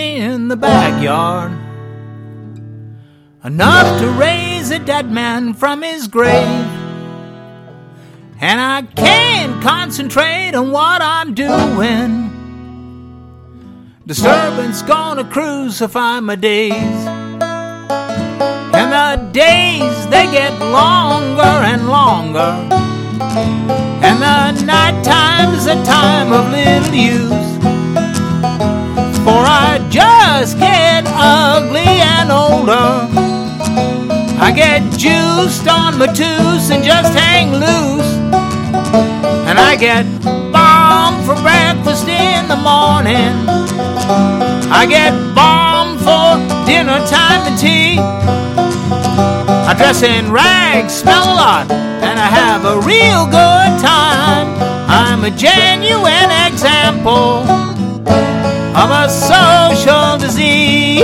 in the backyard, enough to raise a dead man from his grave. And I can't concentrate on what I'm doing. Disturbance gonna crucify my days. And the days, they get longer and longer. And the night time's a time of little use. For I just get ugly and older. I get juiced on my tooth and just hang loose. And I get bombed for breakfast in the morning. I get bombed for dinner time and tea. I dress in rags, smell a lot, and I have a real good time. I'm a genuine example of a social disease.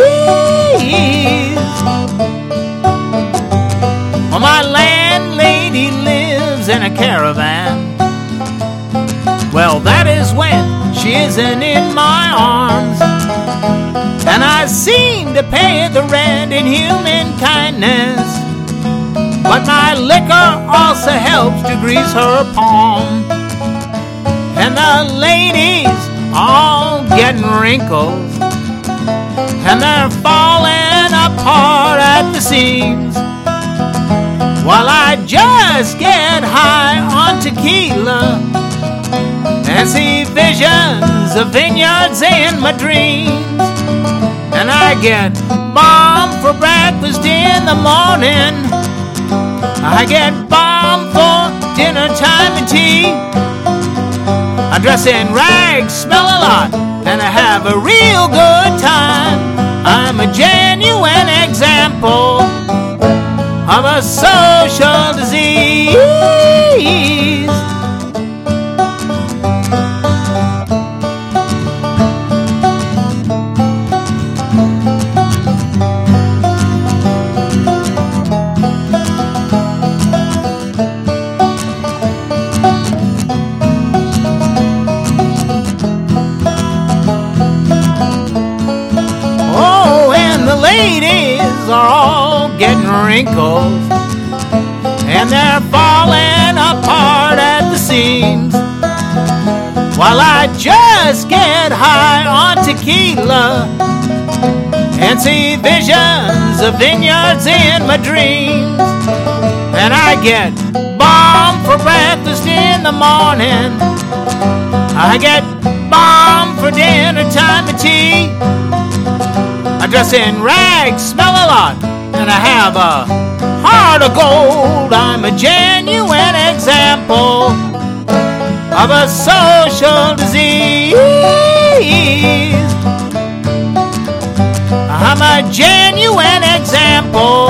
Well, my landlady lives in a caravan. Well, that is when she isn't in my arms. And I seem to pay the rent in human kindness. But my liquor also helps to grease her palm. And the ladies all getting wrinkles, and they're falling apart at the seams, while I just get high on tequila and see visions of vineyards in my dreams. And I get bombed for breakfast in the morning. I get bombed for dinner time and tea. I dress in rags, smell a lot, and I have a real good time. I'm a genuine example of a social disease. Ladies are all getting wrinkles, and they're falling apart at the seams, while I just get high on tequila and see visions of vineyards in my dreams. And I get bombed for breakfast in the morning. I get bombed for dinner time and tea. I dress in rags, smell a lot, and I have a heart of gold. I'm a genuine example of a social disease. I'm a genuine example